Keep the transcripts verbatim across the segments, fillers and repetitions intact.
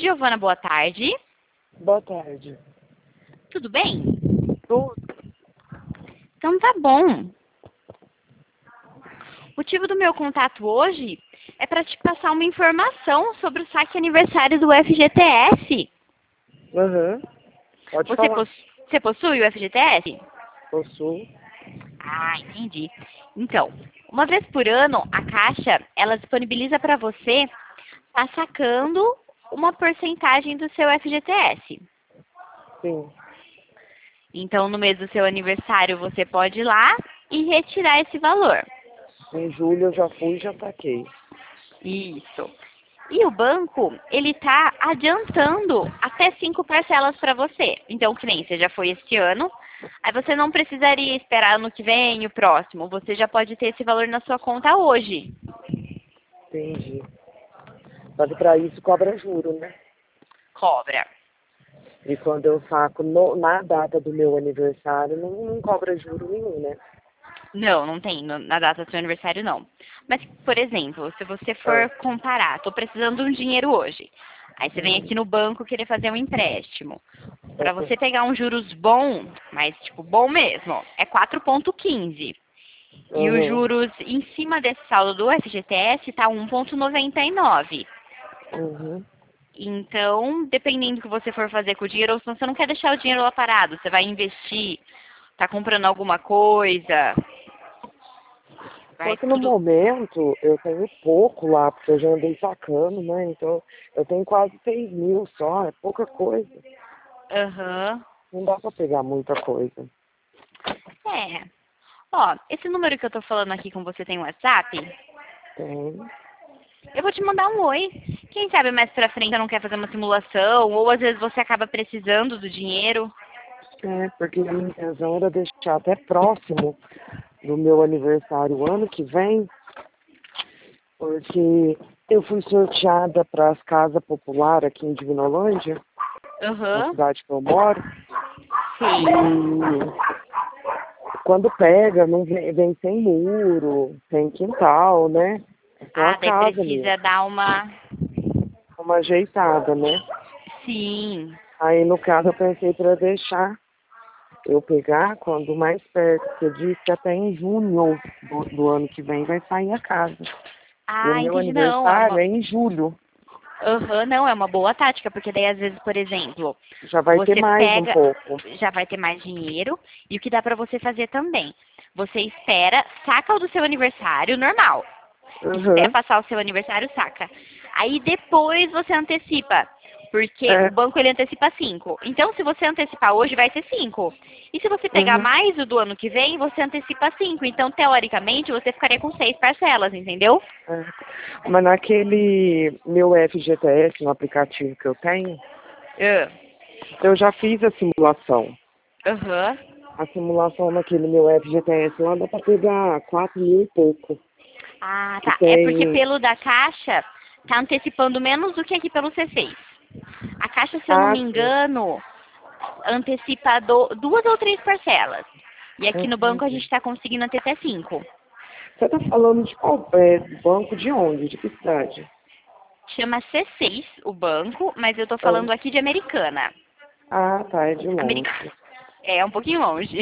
Giovana, boa tarde. Boa tarde. Tudo bem? Tudo? Então tá bom. O motivo do meu contato hoje é para te passar uma informação sobre o saque aniversário do F G T S. Aham. Pode Você, falar. poss- você possui o F G T S? Possuo. Ah, entendi. Então, uma vez por ano, a Caixa, ela disponibiliza para você estar sacando uma porcentagem do seu F G T S. Sim. Então, no mês do seu aniversário, você pode ir lá e retirar esse valor. Em julho eu já fui e já saquei. Isso. E o banco, ele tá adiantando até cinco parcelas para você. Então, que nem você já foi este ano, aí você não precisaria esperar ano que vem, o próximo. Você já pode ter esse valor na sua conta hoje. Entendi. Mas para isso cobra juro, né? Cobra. E quando eu saco no- na data do meu aniversário, não, não cobra juro nenhum, né? Não, não tem, no- na data do seu aniversário não. Mas, por exemplo, se você for Ah. comparar, tô precisando de um dinheiro hoje. Aí você vem Uhum. aqui no banco querer fazer um empréstimo. Para Uhum. você pegar um juros bom, mas tipo bom mesmo, é quatro vírgula quinze. E os Uhum. juros em cima desse saldo do F G T S tá um vírgula noventa e nove. Uhum. Então, dependendo do que você for fazer com o dinheiro, ou se você não quer deixar o dinheiro lá parado, você vai investir, tá comprando alguma coisa, Só vai que no tudo. momento eu tenho pouco lá, porque eu já andei sacando, né? Então eu tenho quase seis mil só, é pouca coisa. Aham. Não dá pra pegar muita coisa. É. Ó, esse número que eu tô falando aqui com você tem WhatsApp? Tem. Eu vou te mandar um oi. Quem sabe mais pra frente você não quer fazer uma simulação, ou às vezes você acaba precisando do dinheiro. É, porque a minha intenção era deixar até próximo do meu aniversário ano que vem, porque eu fui sorteada para as casas populares aqui em Divinolândia, na Aham. cidade que eu moro, Sim. e quando pega, não vem, vem sem muro, sem quintal, né? É só a Ah, daí casa mesmo, precisa dar uma. uma ajeitada, né? Sim. Aí no caso eu pensei para deixar eu pegar quando mais perto, que eu disse que até em junho do, do ano que vem vai sair a casa. E o Ah, meu entendi. Não, é aniversário uma. é em julho. Aham, não, é uma boa tática, porque daí às vezes, por exemplo, Já vai ter você mais um pega, pouco. já vai ter mais dinheiro, e o que dá pra você fazer também? Você espera, saca o do seu aniversário normal. Espera Uhum. passar o seu aniversário, saca. Aí depois você antecipa, porque É. o banco ele antecipa cinco. Então, se você antecipar hoje, vai ser cinco. E se você pegar Uhum. mais o do ano que vem, você antecipa cinco. Então, teoricamente, você ficaria com seis parcelas, entendeu? É. Mas naquele meu F G T S, no aplicativo que eu tenho, Ah, eu já fiz a simulação. Aham. A simulação naquele meu F G T S lá dá pra pegar quatro mil e pouco. Ah, Que tá. É porque tem. pelo da Caixa tá antecipando menos do que aqui pelo C seis. A Caixa, se eu não Ah, me sim. engano, antecipa do- duas ou três parcelas. E aqui no banco a gente Entendi. está conseguindo até até cinco. Você tá falando de qual é, banco de onde? De que cidade? Chama C seis o banco, mas eu tô Ah, falando aqui de Americana. ah, tá, é de longe. Americana. É, um pouquinho longe.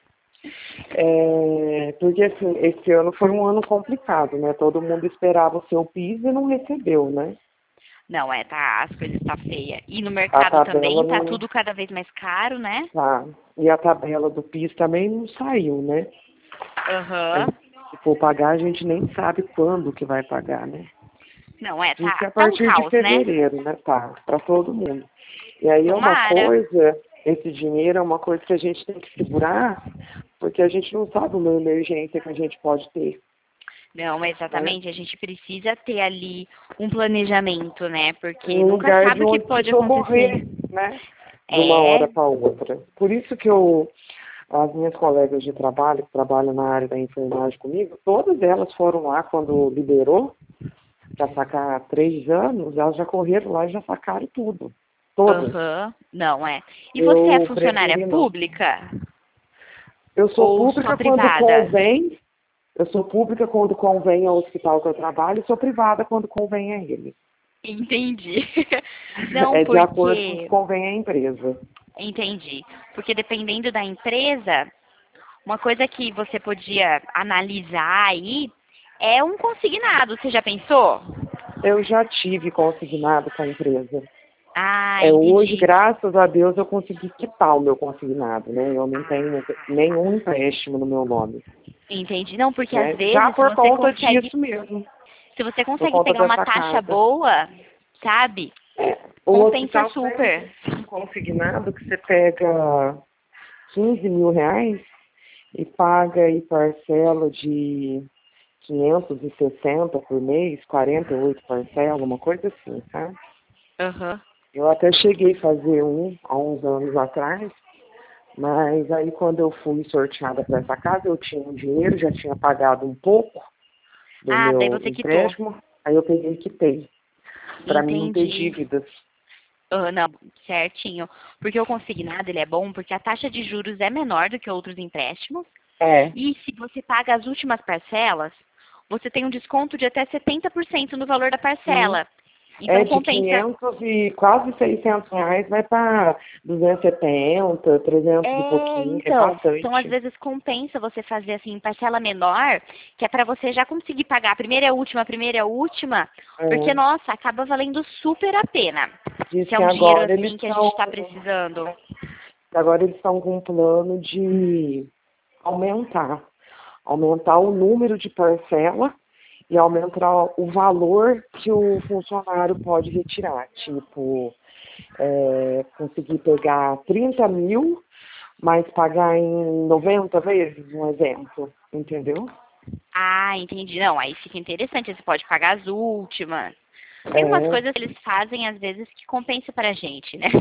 É, porque assim, esse ano foi um ano complicado, né? Todo mundo esperava o seu piso e não recebeu, né? Não, é, tá, as coisas tá feia. E no A mercado tabela também tá não tudo cada vez mais caro, né? tá. E a tabela do piso também não saiu, né? Aí, Aham. se for pagar, a gente nem sabe quando que vai pagar, né? Não, é, Diz que tá, a tá um partir de caos, né? fevereiro, né? Tá, para todo mundo. E aí é uma Tomara. coisa, esse dinheiro é uma coisa que a gente tem que segurar, porque a gente não sabe uma emergência que a gente pode ter, Não, né? exatamente. A gente precisa ter ali um planejamento, né? Porque Um nunca lugar de sabe o que onde se pode acontecer. socorrer, né? De uma hora É, para outra. Por isso que eu, as minhas colegas de trabalho, que trabalham na área da enfermagem comigo, todas elas foram lá quando liberou, para sacar três anos, elas já correram lá e já sacaram tudo. Todas. aham, não é. E você é Eu funcionária preferi não. pública Eu sou ou só pública quando privada? convém, eu sou pública quando convém ao hospital que eu trabalho, e sou privada quando convém a ele. Entendi. Não, É de acordo com o que porque... convém à empresa. Entendi. Porque dependendo da empresa, uma coisa que você podia analisar aí é um consignado. Você já pensou? Eu já tive consignado com a empresa. Ah, É, hoje, entendi. graças a Deus, eu consegui quitar o meu consignado, né? Eu não tenho nenhum empréstimo no meu nome, Entendi. Não, porque às né? Já vezes se por você conta consegue, disso mesmo, se você por consegue conta pegar uma dessa taxa casa. boa, sabe? É, o Compensa hospital vende super. um consignado que você pega quinze mil reais e paga e parcela de quinhentos e sessenta por mês, quarenta e oito parcelas, uma coisa assim, tá? Aham. Eu até cheguei a fazer um há uns anos atrás, mas aí quando eu fui sorteada para essa casa, eu tinha um dinheiro, já tinha pagado um pouco do Ah, daí meu você quitou. empréstimo, aí eu peguei e quitei, para mim não ter Entendi. dívidas. Ah, não, certinho. Porque o consignado ele é bom porque a taxa de juros é menor do que outros empréstimos. É, E se você paga as últimas parcelas, você tem um desconto de até setenta por cento no valor da sim. parcela. É Então de compensa. quinhentos e quase seiscentos reais, vai para duzentos e setenta, trezentos e É, pouquinho, é então, então às bastante. vezes compensa você fazer assim parcela menor, que é para você já conseguir pagar a primeira e a última, a primeira e a última, porque É. nossa, acaba valendo super a pena. Diz Se é que um dinheiro agora eles assim que a gente estão está precisando. agora eles estão com um plano de aumentar, aumentar o número de parcela e aumentar o valor que o funcionário pode retirar. Tipo, é, conseguir pegar trinta mil, mas pagar em noventa vezes, um exemplo, entendeu? Ah, entendi. Não, aí fica interessante. Você pode pagar as últimas. Tem umas É, coisas que eles fazem, às vezes, que compensa pra gente, né?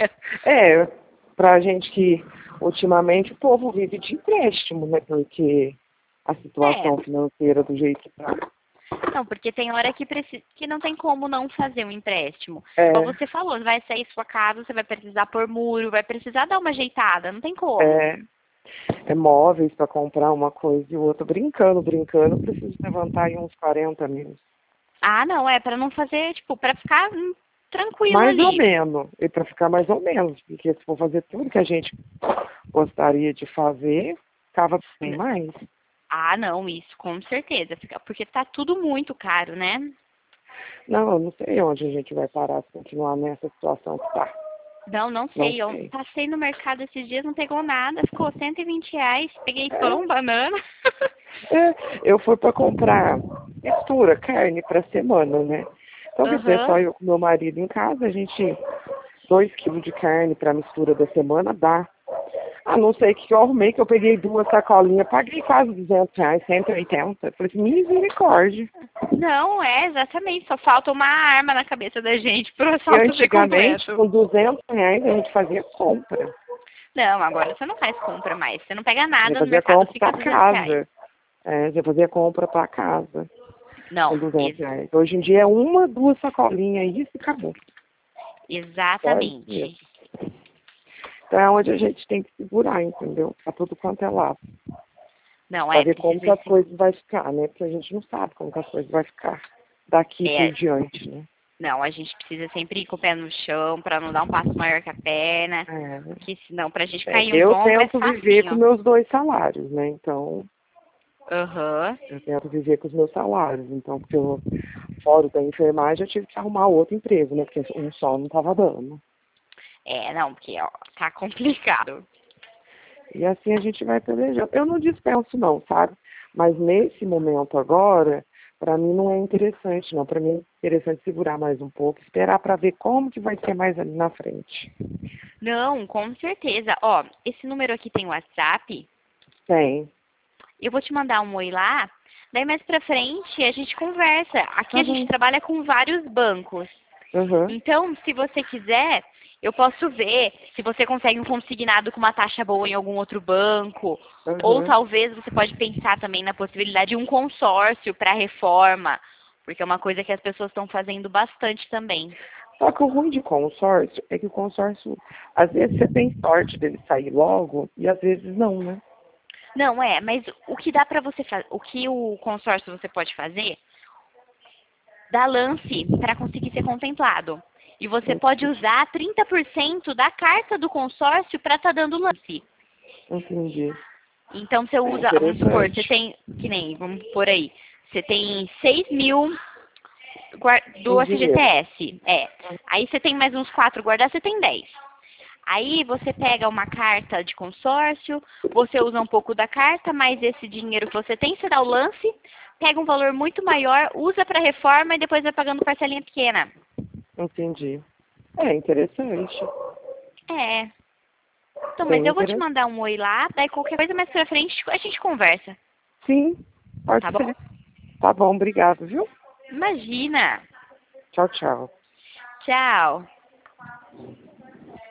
é pra gente que ultimamente o povo vive de empréstimo, né? Porque a É. situação financeira do jeito que tá. Não, porque tem hora que, preci... que não tem como não fazer um empréstimo. Como É, você falou, vai sair sua casa, você vai precisar pôr muro, vai precisar dar uma ajeitada, não tem como. é, é móveis para comprar uma coisa e outra. Brincando, brincando, eu preciso levantar aí uns quarenta mil. Ah, não, é pra não fazer, tipo, pra ficar hum, tranquilo Mais ou ali. menos. E para ficar mais ou menos. Porque se for fazer tudo que a gente gostaria de fazer, ficava bem mais. Ah, não, isso, com certeza. Fica- Porque tá tudo muito caro, né? Não, eu não sei onde a gente vai parar se continuar nessa situação que tá. Não, não Não sei. Eu sei. passei no mercado esses dias, não pegou nada. Ficou cento e vinte reais. Peguei pão, É, banana. é, eu fui para comprar mistura, carne para semana, né? Então, quer dizer, Aham. só eu com meu marido em casa, a gente, dois quilos de carne para mistura da semana dá. Ah, não sei o que eu arrumei, que eu peguei duas sacolinhas, paguei quase duzentos reais, cento e oitenta. Falei assim, misericórdia. Não, é, exatamente. Só falta uma arma na cabeça da gente pro E assalto ser antigamente, completo. com duzentos reais, a gente fazia compra. Não, agora você não faz compra mais. Você não pega A gente nada no fazia mercado, compra fica para duzentos reais. casa. É, a gente fazia compra para casa, com Não, duzentos ex reais. Hoje em dia é uma, duas sacolinhas, isso e acabou. Só isso exatamente. mesmo. Então é onde a gente tem que segurar, entendeu? Pra tudo quanto é lado. Não, Pra é, ver como precisa que ir as sim. coisas vai ficar, né? Porque a gente não sabe como que as coisas vai ficar daqui por É, diante, né? não, a gente precisa sempre ir com o pé no chão pra não dar um passo maior que a perna. É, Que senão, pra gente é, cair um eu tombo é tento viver com facinho. meus dois salários, né? Então, Aham. eu tento viver com os meus salários. Então, porque eu, fora da enfermagem, eu tive que arrumar outro emprego, né? Porque um só não estava dando. É, não, porque, ó, tá complicado. E assim a gente vai pelejando. Eu não dispenso não, sabe? Mas nesse momento agora, para mim não é interessante não. Para mim é interessante segurar mais um pouco, esperar para ver como que vai ser mais ali na frente. Não, com certeza. Ó, esse número aqui tem WhatsApp. Tem. Eu vou te mandar um oi lá. Daí mais pra frente a gente conversa. Aqui Tá a gente bom. trabalha com vários bancos. Uhum. Então, se você quiser, eu posso ver se você consegue um consignado com uma taxa boa em algum outro banco. Ou Uhum. talvez você pode pensar também na possibilidade de um consórcio para reforma. Porque é uma coisa que as pessoas estão fazendo bastante também. Só que o ruim de consórcio é que o consórcio, às vezes você tem sorte dele sair logo e às vezes não, né? Não, é, mas o que dá para você fazer, o que o consórcio você pode fazer da lance para conseguir ser contemplado. E você Entendi. pode usar trinta por cento da carta do consórcio para estar dando lance. Entendi. Então você usa, vamos supor, você tem, que nem, vamos por aí, você tem seis mil do Em F G T dinheiro. S. É. Aí você tem mais uns quatro guardados, você tem dez. Aí você pega uma carta de consórcio, você usa um pouco da carta, mais esse dinheiro que você tem, você dá o lance, pega um valor muito maior, usa para reforma e depois vai pagando parcelinha pequena. Entendi. É interessante. É. Então, mas Bem eu vou te interessante. mandar um oi lá, daí qualquer coisa mais pra frente a gente conversa. Sim, pode Tá bom? ser. Tá bom, obrigado, viu? Imagina. Tchau, tchau. Tchau.